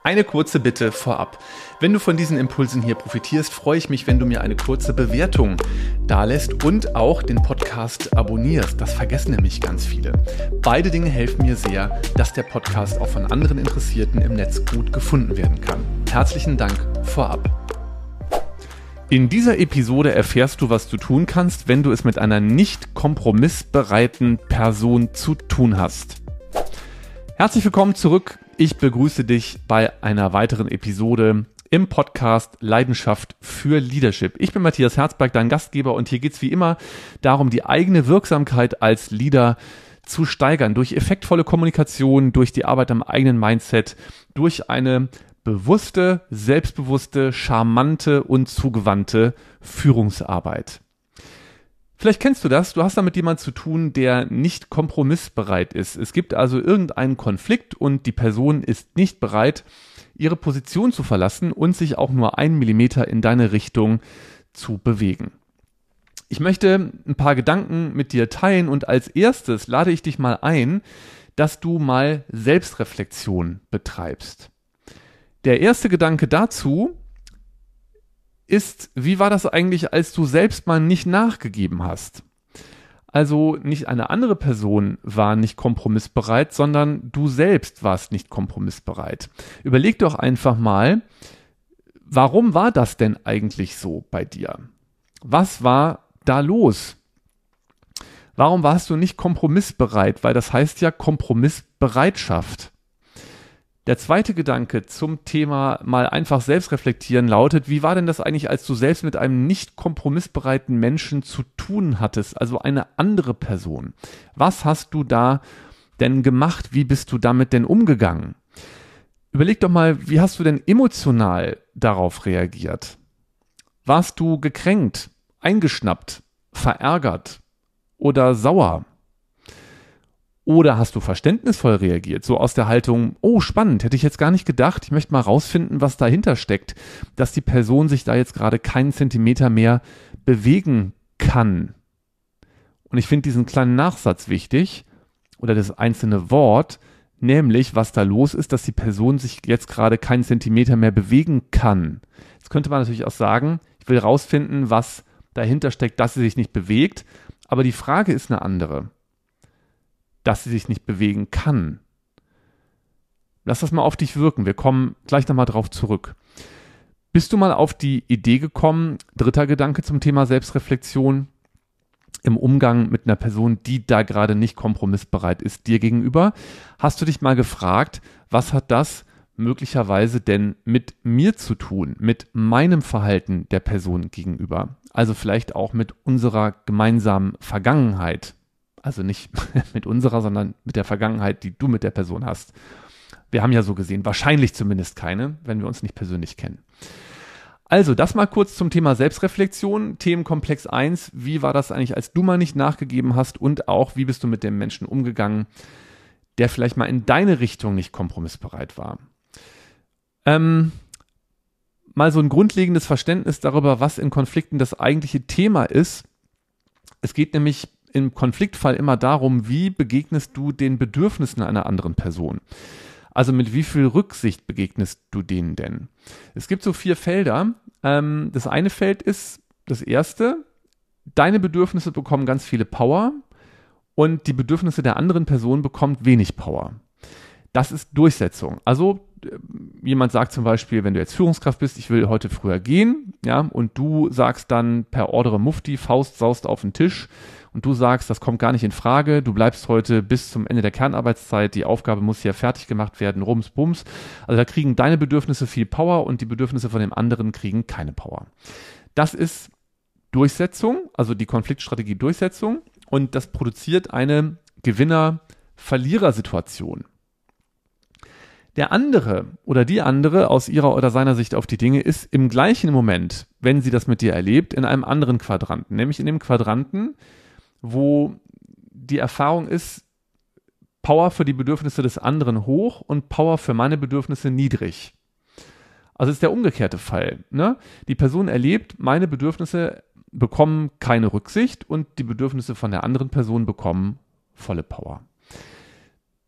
Eine kurze Bitte vorab. Wenn du von diesen Impulsen hier profitierst, freue ich mich, wenn du mir eine kurze Bewertung dalässt und auch den Podcast abonnierst. Das vergessen nämlich ganz viele. Beide Dinge helfen mir sehr, dass der Podcast auch von anderen Interessierten im Netz gut gefunden werden kann. Herzlichen Dank vorab. In dieser Episode erfährst du, was du tun kannst, wenn du es mit einer nicht kompromissbereiten Person zu tun hast. Herzlich willkommen zurück. Ich begrüße dich bei einer weiteren Episode im Podcast Leidenschaft für Leadership. Ich bin Matthias Herzberg, dein Gastgeber, und hier geht es wie immer darum, die eigene Wirksamkeit als Leader zu steigern durch effektvolle Kommunikation, durch die Arbeit am eigenen Mindset, durch eine bewusste, selbstbewusste, charmante und zugewandte Führungsarbeit. Vielleicht kennst du das, du hast da mit jemandem zu tun, der nicht kompromissbereit ist. Es gibt also irgendeinen Konflikt und die Person ist nicht bereit, ihre Position zu verlassen und sich auch nur 1 Millimeter in deine Richtung zu bewegen. Ich möchte ein paar Gedanken mit dir teilen und als erstes lade ich dich mal ein, dass du mal Selbstreflexion betreibst. Der erste Gedanke dazu ist, wie war das eigentlich, als du selbst mal nicht nachgegeben hast? Also nicht eine andere Person war nicht kompromissbereit, sondern du selbst warst nicht kompromissbereit. Überleg doch einfach mal, warum war das denn eigentlich so bei dir? Was war da los? Warum warst du nicht kompromissbereit? Weil das heißt ja Kompromissbereitschaft. Der zweite Gedanke zum Thema mal einfach selbst reflektieren lautet, wie war denn das eigentlich, als du selbst mit einem nicht kompromissbereiten Menschen zu tun hattest, also eine andere Person? Was hast du da denn gemacht? Wie bist du damit denn umgegangen? Überleg doch mal, wie hast du denn emotional darauf reagiert? Warst du gekränkt, eingeschnappt, verärgert oder sauer? Oder hast du verständnisvoll reagiert, so aus der Haltung, oh spannend, hätte ich jetzt gar nicht gedacht, ich möchte mal rausfinden, was dahinter steckt, dass die Person sich da jetzt gerade keinen Zentimeter mehr bewegen kann. Und ich finde diesen kleinen Nachsatz wichtig, oder das einzelne Wort, nämlich was da los ist, dass die Person sich jetzt gerade keinen Zentimeter mehr bewegen kann. Jetzt könnte man natürlich auch sagen, ich will rausfinden, was dahinter steckt, dass sie sich nicht bewegt, aber die Frage ist eine andere. Dass sie sich nicht bewegen kann. Lass das mal auf dich wirken. Wir kommen gleich nochmal drauf zurück. Bist du mal auf die Idee gekommen, dritter Gedanke zum Thema Selbstreflexion, im Umgang mit einer Person, die da gerade nicht kompromissbereit ist, dir gegenüber? Hast du dich mal gefragt, was hat das möglicherweise denn mit mir zu tun, mit meinem Verhalten der Person gegenüber? Also vielleicht auch mit unserer gemeinsamen Vergangenheit. Also nicht mit unserer, sondern mit der Vergangenheit, die du mit der Person hast. Wir haben ja so gesehen wahrscheinlich zumindest keine, wenn wir uns nicht persönlich kennen. Also das mal kurz zum Thema Selbstreflexion. Themenkomplex 1, wie war das eigentlich, als du mal nicht nachgegeben hast, und auch, wie bist du mit dem Menschen umgegangen, der vielleicht mal in deine Richtung nicht kompromissbereit war. Mal so ein grundlegendes Verständnis darüber, was in Konflikten das eigentliche Thema ist. Es geht nämlich im Konfliktfall immer darum, wie begegnest du den Bedürfnissen einer anderen Person? Also mit wie viel Rücksicht begegnest du denen denn? Es gibt so 4 Felder. Das eine Feld ist das erste, deine Bedürfnisse bekommen ganz viele Power und die Bedürfnisse der anderen Person bekommen wenig Power. Das ist Durchsetzung. Also jemand sagt zum Beispiel, wenn du jetzt Führungskraft bist, ich will heute früher gehen, ja, und du sagst dann per Ordre Mufti, Faust saust auf den Tisch, und du sagst, das kommt gar nicht in Frage, du bleibst heute bis zum Ende der Kernarbeitszeit, die Aufgabe muss hier fertig gemacht werden, rums, bums. Also da kriegen deine Bedürfnisse viel Power und die Bedürfnisse von dem anderen kriegen keine Power. Das ist Durchsetzung, also die Konfliktstrategie Durchsetzung, und das produziert eine Gewinner-Verlierer-Situation. Der andere oder die andere aus ihrer oder seiner Sicht auf die Dinge ist im gleichen Moment, wenn sie das mit dir erlebt, in einem anderen Quadranten, nämlich in dem Quadranten, wo die Erfahrung ist, Power für die Bedürfnisse des anderen hoch und Power für meine Bedürfnisse niedrig. Also ist der umgekehrte Fall. Ne? Die Person erlebt, meine Bedürfnisse bekommen keine Rücksicht und die Bedürfnisse von der anderen Person bekommen volle Power.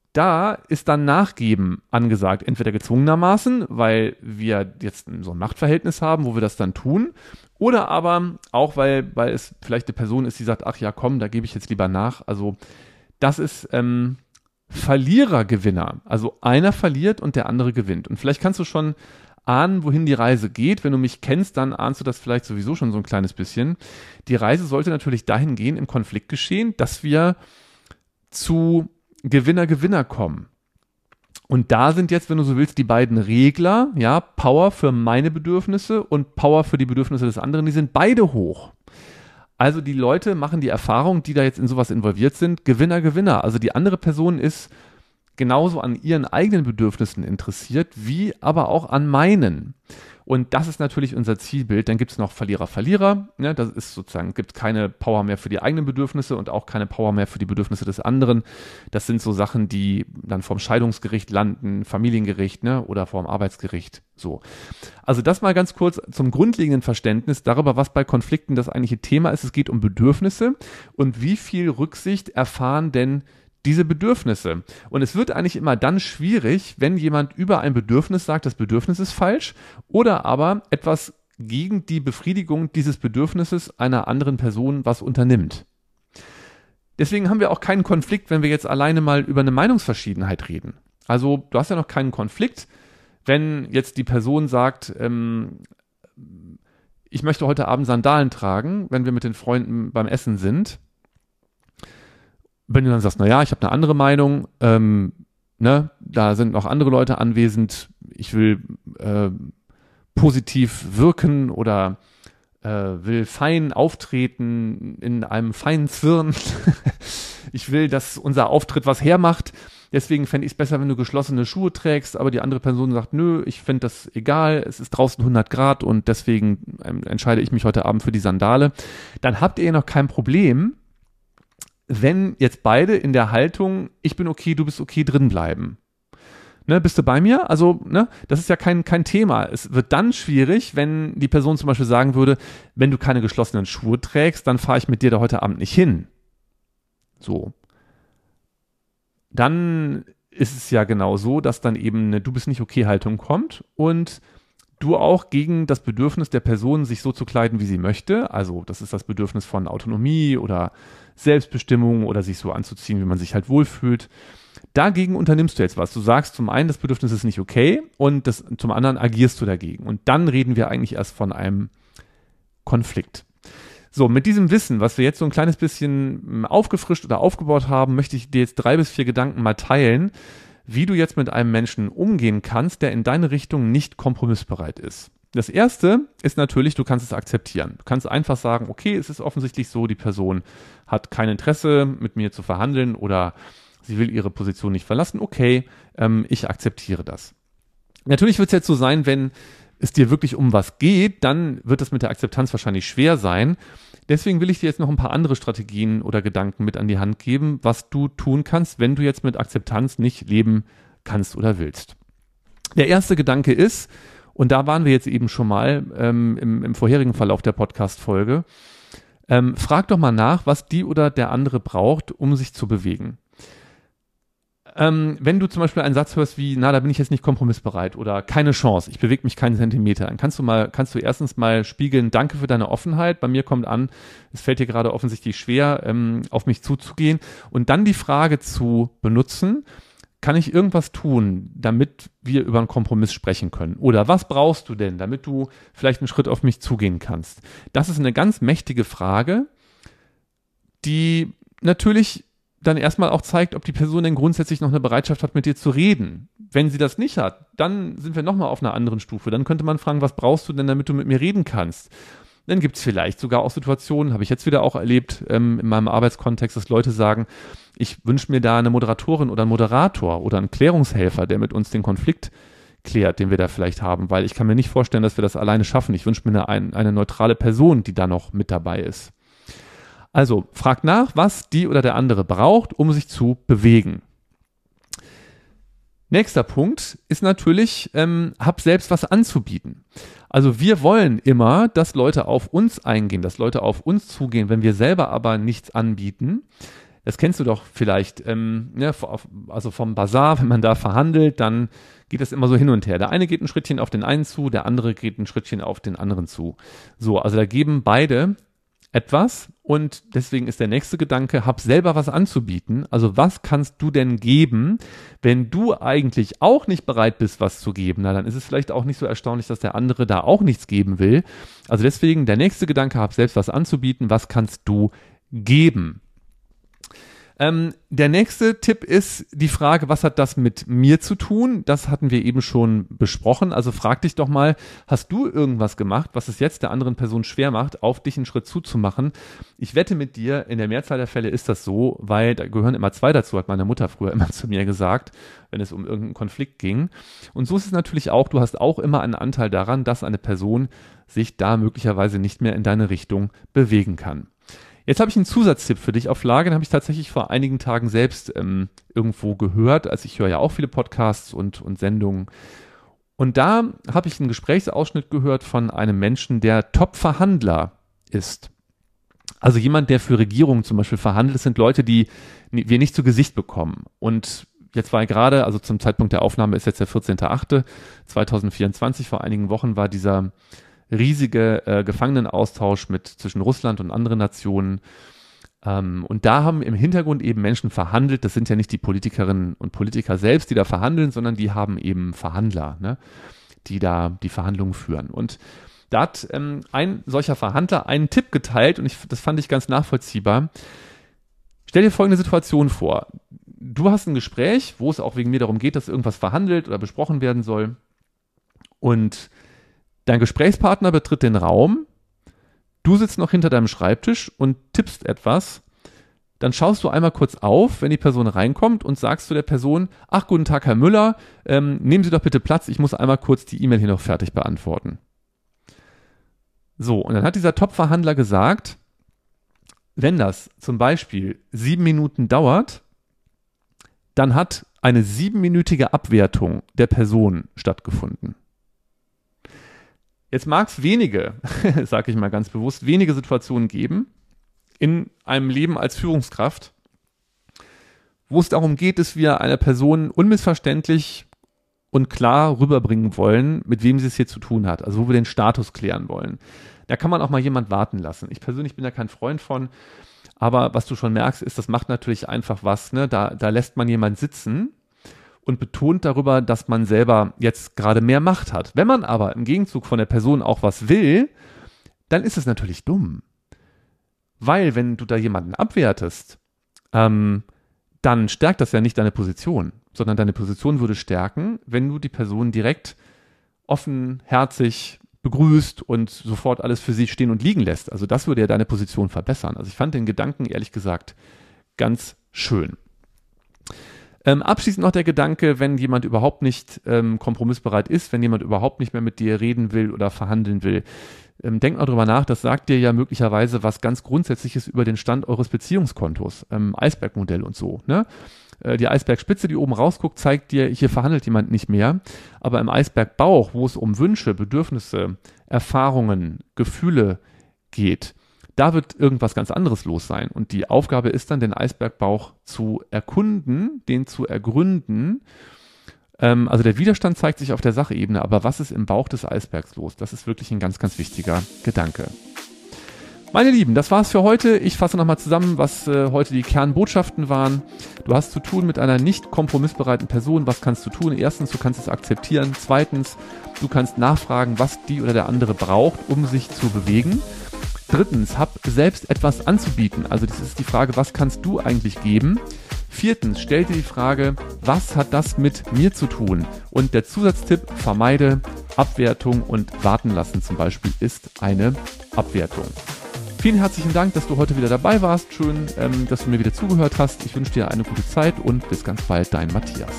da ist dann Nachgeben angesagt, entweder gezwungenermaßen, weil wir jetzt so ein Machtverhältnis haben, wo wir das dann tun, oder aber auch, weil es vielleicht eine Person ist, die sagt, ach ja, komm, da gebe ich jetzt lieber nach. Also das ist Verlierer-Gewinner. Also einer verliert und der andere gewinnt. Und vielleicht kannst du schon ahnen, wohin die Reise geht. Wenn du mich kennst, dann ahnst du das vielleicht sowieso schon so ein kleines bisschen. Die Reise sollte natürlich dahin gehen, im Konfliktgeschehen, dass wir zu Gewinner kommen. Und da sind jetzt, wenn du so willst, die beiden Regler, ja, Power für meine Bedürfnisse und Power für die Bedürfnisse des anderen, die sind beide hoch. Also die Leute machen die Erfahrung, die da jetzt in sowas involviert sind, Gewinner. Also die andere Person ist genauso an ihren eigenen Bedürfnissen interessiert, wie aber auch an meinen. Und das ist natürlich unser Zielbild. Dann gibt es noch Verlierer. Ne? Das ist sozusagen, gibt keine Power mehr für die eigenen Bedürfnisse und auch keine Power mehr für die Bedürfnisse des anderen. Das sind so Sachen, die dann vorm Scheidungsgericht landen, Familiengericht, ne? Oder vorm Arbeitsgericht. So. Also das mal ganz kurz zum grundlegenden Verständnis darüber, was bei Konflikten das eigentliche Thema ist. Es geht um Bedürfnisse und wie viel Rücksicht erfahren denn diese Bedürfnisse. Und es wird eigentlich immer dann schwierig, wenn jemand über ein Bedürfnis sagt, das Bedürfnis ist falsch, oder aber etwas gegen die Befriedigung dieses Bedürfnisses einer anderen Person was unternimmt. Deswegen haben wir auch keinen Konflikt, wenn wir jetzt alleine mal über eine Meinungsverschiedenheit reden. Also du hast ja noch keinen Konflikt, wenn jetzt die Person sagt, ich möchte heute Abend Sandalen tragen, wenn wir mit den Freunden beim Essen sind. Wenn du dann sagst, naja, ich habe eine andere Meinung, ne, da sind noch andere Leute anwesend, ich will positiv wirken oder will fein auftreten, in einem feinen Zwirn. Ich will, dass unser Auftritt was hermacht. Deswegen fände ich es besser, wenn du geschlossene Schuhe trägst, aber die andere Person sagt, nö, ich finde das egal, es ist draußen 100 Grad und deswegen entscheide ich mich heute Abend für die Sandale. Dann habt ihr ja noch kein Problem, wenn jetzt beide in der Haltung, ich bin okay, du bist okay, drin bleiben. Ne, bist du bei mir? Also, ne, das ist ja kein Thema. Es wird dann schwierig, wenn die Person zum Beispiel sagen würde, wenn du keine geschlossenen Schuhe trägst, dann fahre ich mit dir da heute Abend nicht hin. So. Dann ist es ja genau so, dass dann eben eine Du bist nicht okay Haltung kommt und du auch gegen das Bedürfnis der Person, sich so zu kleiden, wie sie möchte, also das ist das Bedürfnis von Autonomie oder Selbstbestimmung oder sich so anzuziehen, wie man sich halt wohlfühlt, dagegen unternimmst du jetzt was. Du sagst zum einen, das Bedürfnis ist nicht okay und zum anderen agierst du dagegen. Und dann reden wir eigentlich erst von einem Konflikt. So, mit diesem Wissen, was wir jetzt so ein kleines bisschen aufgefrischt oder aufgebaut haben, möchte ich dir jetzt 3 bis 4 Gedanken mal teilen, wie du jetzt mit einem Menschen umgehen kannst, der in deine Richtung nicht kompromissbereit ist. Das erste ist natürlich, du kannst es akzeptieren. Du kannst einfach sagen, okay, es ist offensichtlich so, die Person hat kein Interesse, mit mir zu verhandeln oder sie will ihre Position nicht verlassen. Okay, ich akzeptiere das. Natürlich wird es jetzt so sein, wenn es dir wirklich um was geht, dann wird das mit der Akzeptanz wahrscheinlich schwer sein. Deswegen will ich dir jetzt noch ein paar andere Strategien oder Gedanken mit an die Hand geben, was du tun kannst, wenn du jetzt mit Akzeptanz nicht leben kannst oder willst. Der erste Gedanke ist, und da waren wir jetzt eben schon mal im vorherigen Verlauf der Podcast-Folge, frag doch mal nach, was die oder der andere braucht, um sich zu bewegen. Wenn du zum Beispiel einen Satz hörst wie, na, da bin ich jetzt nicht kompromissbereit oder keine Chance, ich bewege mich keinen Zentimeter, dann kannst du erstens mal spiegeln, danke für deine Offenheit, bei mir kommt an, es fällt dir gerade offensichtlich schwer, auf mich zuzugehen und dann die Frage zu benutzen, kann ich irgendwas tun, damit wir über einen Kompromiss sprechen können? Oder was brauchst du denn, damit du vielleicht einen Schritt auf mich zugehen kannst? Das ist eine ganz mächtige Frage, die natürlich dann erstmal auch zeigt, ob die Person denn grundsätzlich noch eine Bereitschaft hat, mit dir zu reden. Wenn sie das nicht hat, dann sind wir nochmal auf einer anderen Stufe. Dann könnte man fragen, was brauchst du denn, damit du mit mir reden kannst? Dann gibt es vielleicht sogar auch Situationen, habe ich jetzt wieder auch erlebt, in meinem Arbeitskontext, dass Leute sagen, ich wünsche mir da eine Moderatorin oder einen Moderator oder einen Klärungshelfer, der mit uns den Konflikt klärt, den wir da vielleicht haben, weil ich kann mir nicht vorstellen, dass wir das alleine schaffen. Ich wünsche mir eine neutrale Person, die da noch mit dabei ist. Also, frag nach, was die oder der andere braucht, um sich zu bewegen. Nächster Punkt ist natürlich, hab selbst was anzubieten. Also wir wollen immer, dass Leute auf uns eingehen, dass Leute auf uns zugehen. Wenn wir selber aber nichts anbieten, Das kennst du doch vielleicht, also vom Bazar, wenn man da verhandelt, dann geht das immer so hin und her. Der eine geht ein Schrittchen auf den einen zu, der andere geht ein Schrittchen auf den anderen zu. So, also da geben beide etwas und deswegen ist der nächste Gedanke, hab selber was anzubieten. Also was kannst du denn geben, wenn du eigentlich auch nicht bereit bist, was zu geben? Na, dann ist es vielleicht auch nicht so erstaunlich, dass der andere da auch nichts geben will. Also deswegen der nächste Gedanke, hab selbst was anzubieten. Was kannst du geben? Der nächste Tipp ist die Frage, was hat das mit mir zu tun? Das hatten wir eben schon besprochen. Also frag dich doch mal, hast du irgendwas gemacht, was es jetzt der anderen Person schwer macht, auf dich einen Schritt zuzumachen? Ich wette mit dir, in der Mehrzahl der Fälle ist das so, weil da gehören immer zwei dazu, hat meine Mutter früher immer zu mir gesagt, wenn es um irgendeinen Konflikt ging. Und so ist es natürlich auch, du hast auch immer einen Anteil daran, dass eine Person sich da möglicherweise nicht mehr in deine Richtung bewegen kann. Jetzt habe ich einen Zusatztipp für dich auf Lager, den habe ich tatsächlich vor einigen Tagen selbst irgendwo gehört, also ich höre ja auch viele Podcasts und Sendungen. Und da habe ich einen Gesprächsausschnitt gehört von einem Menschen, der Top-Verhandler ist. Also jemand, der für Regierungen zum Beispiel verhandelt. Das sind Leute, die wir nicht zu Gesicht bekommen. Und jetzt war gerade, also zum Zeitpunkt der Aufnahme ist jetzt der 14.08.2024, vor einigen Wochen war dieser riesige Gefangenenaustausch zwischen Russland und anderen Nationen. Und da haben im Hintergrund eben Menschen verhandelt. Das sind ja nicht die Politikerinnen und Politiker selbst, die da verhandeln, sondern die haben eben Verhandler, ne, die da die Verhandlungen führen. Und da hat ein solcher Verhandler einen Tipp geteilt und das fand ich ganz nachvollziehbar. Stell dir folgende Situation vor. Du hast ein Gespräch, wo es auch wegen mir darum geht, dass irgendwas verhandelt oder besprochen werden soll. Und dein Gesprächspartner betritt den Raum, du sitzt noch hinter deinem Schreibtisch und tippst etwas, dann schaust du einmal kurz auf, wenn die Person reinkommt und sagst zu der Person, ach, guten Tag, Herr Müller, nehmen Sie doch bitte Platz, ich muss einmal kurz die E-Mail hier noch fertig beantworten. So, und dann hat dieser Top-Verhandler gesagt, wenn das zum Beispiel 7 Minuten dauert, dann hat eine 7-minütige Abwertung der Person stattgefunden. Jetzt mag es wenige, sage ich mal ganz bewusst, wenige Situationen geben in einem Leben als Führungskraft, wo es darum geht, dass wir einer Person unmissverständlich und klar rüberbringen wollen, mit wem sie es hier zu tun hat, also wo wir den Status klären wollen. Da kann man auch mal jemand warten lassen. Ich persönlich bin da kein Freund von, aber was du schon merkst, ist, das macht natürlich einfach was, ne? Da lässt man jemand sitzen und betont darüber, dass man selber jetzt gerade mehr Macht hat. Wenn man aber im Gegenzug von der Person auch was will, dann ist es natürlich dumm. Weil wenn du da jemanden abwertest, dann stärkt das ja nicht deine Position, sondern deine Position würde stärken, wenn du die Person direkt offenherzig begrüßt und sofort alles für sie stehen und liegen lässt. Also das würde ja deine Position verbessern. Also ich fand den Gedanken ehrlich gesagt ganz schön. Abschließend noch der Gedanke, wenn jemand überhaupt nicht kompromissbereit ist, wenn jemand überhaupt nicht mehr mit dir reden will oder verhandeln will, denk mal drüber nach, das sagt dir ja möglicherweise was ganz Grundsätzliches über den Stand eures Beziehungskontos, Eisbergmodell und so, ne? Die Eisbergspitze, die oben rausguckt, zeigt dir, hier verhandelt jemand nicht mehr, aber im Eisbergbauch, wo es um Wünsche, Bedürfnisse, Erfahrungen, Gefühle geht, da wird irgendwas ganz anderes los sein. Und die Aufgabe ist dann, den Eisbergbauch zu erkunden, den zu ergründen. Also der Widerstand zeigt sich auf der Sachebene, aber was ist im Bauch des Eisbergs los? Das ist wirklich ein ganz, ganz wichtiger Gedanke. Meine Lieben, das war's für heute. Ich fasse nochmal zusammen, was heute die Kernbotschaften waren. Du hast zu tun mit einer nicht kompromissbereiten Person. Was kannst du tun? Erstens, du kannst es akzeptieren. Zweitens, du kannst nachfragen, was die oder der andere braucht, um sich zu bewegen. Drittens, hab selbst etwas anzubieten. Also das ist die Frage, was kannst du eigentlich geben? Viertens, stell dir die Frage, was hat das mit mir zu tun? Und der Zusatztipp, vermeide Abwertung und warten lassen zum Beispiel ist eine Abwertung. Vielen herzlichen Dank, dass du heute wieder dabei warst. Schön, dass du mir wieder zugehört hast. Ich wünsche dir eine gute Zeit und bis ganz bald, dein Matthias.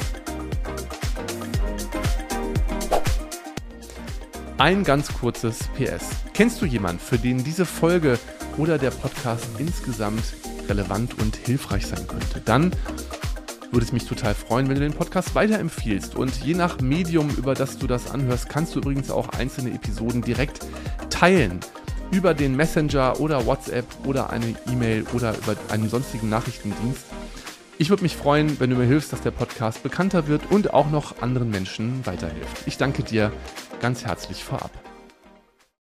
Ein ganz kurzes PS. Kennst du jemanden, für den diese Folge oder der Podcast insgesamt relevant und hilfreich sein könnte? Dann würde es mich total freuen, wenn du den Podcast weiterempfiehlst. Und je nach Medium, über das du das anhörst, kannst du übrigens auch einzelne Episoden direkt teilen. über den Messenger oder WhatsApp oder eine E-Mail oder über einen sonstigen Nachrichtendienst. Ich würde mich freuen, wenn du mir hilfst, dass der Podcast bekannter wird und auch noch anderen Menschen weiterhilft. Ich danke dir ganz herzlich vorab.